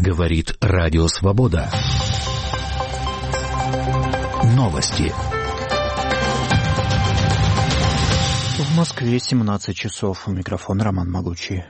Говорит Радио Свобода. Новости. В Москве 17 часов. У микрофона Роман Могучий.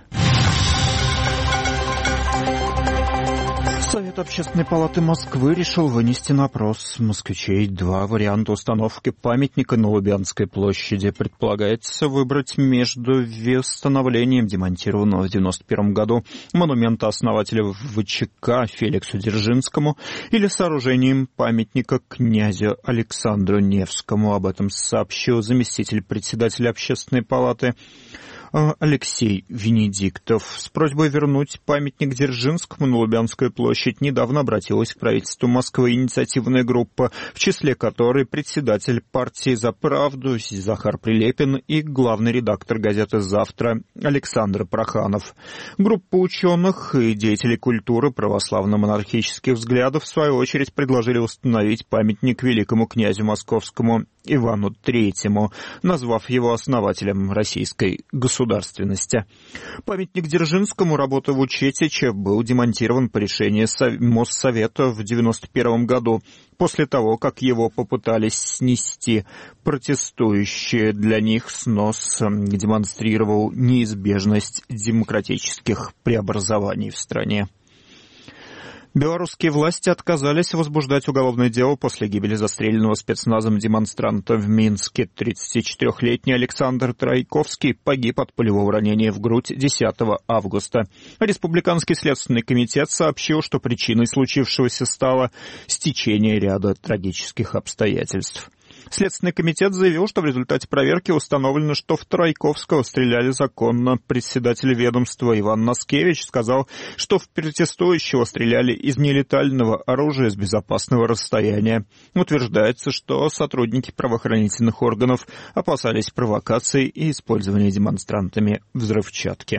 Совет Общественной палаты Москвы решил вынести на опрос москвичей два варианта установки памятника на Лубянской площади. Предполагается выбрать между восстановлением демонтированного в 1991 году монумента основателя ВЧК Феликсу Дзержинскому или сооружением памятника князю Александру Невскому. Об этом сообщил заместитель председателя Общественной палаты Алексей Венедиктов. С просьбой вернуть памятник Дзержинскому на Лубянскую площадь недавно обратилась к правительству Москвы инициативная группа, в числе которой председатель партии «За правду» Захар Прилепин и главный редактор газеты «Завтра» Александр Проханов. Группа ученых и деятелей культуры православно-монархических взглядов в свою очередь предложили установить памятник великому князю московскому Ивану III, назвав его основателем российской государственности. Памятник Дзержинскому, работа Вучетича, был демонтирован по решению Моссовета в 1991 году, после того, как его попытались снести протестующие. Для них снос демонстрировал неизбежность демократических преобразований в стране. Белорусские власти отказались возбуждать уголовное дело после гибели застреленного спецназом демонстранта в Минске. 34-летний Александр Тройковский погиб от пулевого ранения в грудь 10 августа. Республиканский следственный комитет сообщил, что причиной случившегося стало стечение ряда трагических обстоятельств. Следственный комитет заявил, что в результате проверки установлено, что в Тройковского стреляли законно. Председатель ведомства Иван Наскевич сказал, что в протестующего стреляли из нелетального оружия с безопасного расстояния. Утверждается, что сотрудники правоохранительных органов опасались провокаций и использования демонстрантами взрывчатки.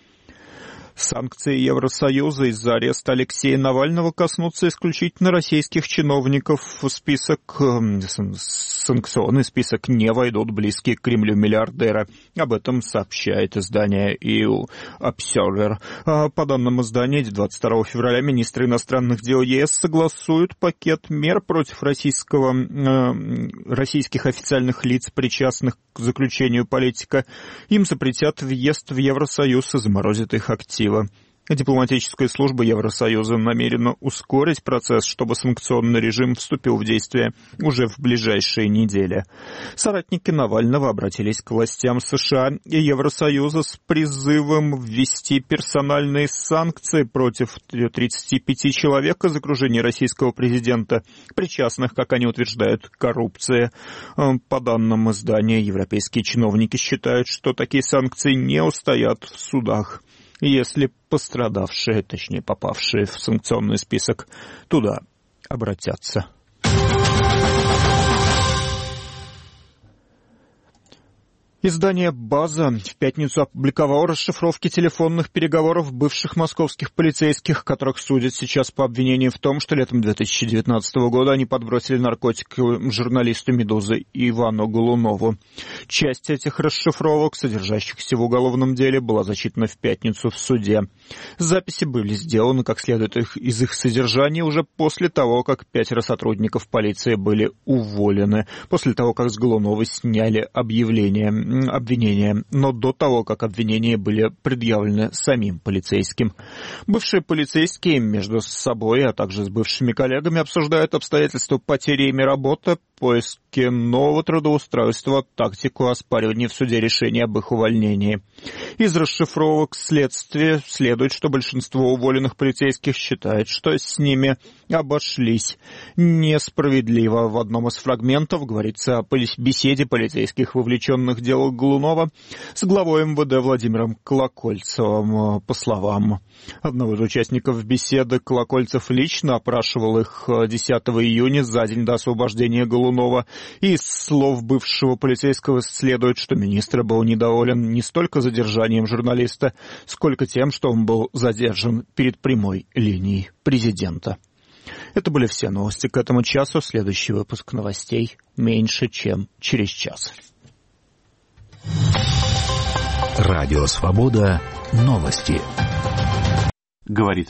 Санкции Евросоюза из-за ареста Алексея Навального коснутся исключительно российских чиновников. В санкционный список не войдут близкие к Кремлю миллиардеры. Об этом сообщает издание EU Observer. По данным издания, 22 февраля министры иностранных дел ЕС согласуют пакет мер против российских официальных лиц, причастных к заключению политика. Им запретят въезд в Евросоюз и заморозят их активы. Дипломатическая служба Евросоюза намерена ускорить процесс, чтобы санкционный режим вступил в действие уже в ближайшие недели. Соратники Навального обратились к властям США и Евросоюза с призывом ввести персональные санкции против 35 человек из окружения российского президента, причастных, как они утверждают, к коррупции. По данным издания, европейские чиновники считают, что такие санкции не устоят в судах, если пострадавшие, точнее попавшие в санкционный список, туда обратятся. Издание «База» в пятницу опубликовало расшифровки телефонных переговоров бывших московских полицейских, которых судят сейчас по обвинению в том, что летом 2019 года они подбросили наркотик журналисту «Медузы» Ивану Голунову. Часть этих расшифровок, содержащихся в уголовном деле, была зачитана в пятницу в суде. Записи были сделаны, как следует из их содержания, уже после того, как 5 сотрудников полиции были уволены, после того, как с Голуновой сняли обвинения, но до того, как обвинения были предъявлены самим полицейским. Бывшие полицейские между собой, а также с бывшими коллегами обсуждают обстоятельства потери ими работы, поиски нового трудоустройства, тактику оспаривания в суде решения об их увольнении. Из расшифровок следствия следует, что большинство уволенных полицейских считает, что с ними обошлись несправедливо. В одном из фрагментов говорится о беседе полицейских, вовлеченных в дело Голунова, с главой МВД Владимиром Колокольцевым. По словам одного из участников беседы, Колокольцев лично опрашивал их 10 июня, за день до освобождения Голунова. И из слов бывшего полицейского следует, что министр был недоволен не столько задержанием журналиста, сколько тем, что он был задержан перед прямой линией президента. Это были все новости к этому часу. Следующий выпуск новостей меньше, чем через час. Радио Свобода. Новости. Говорит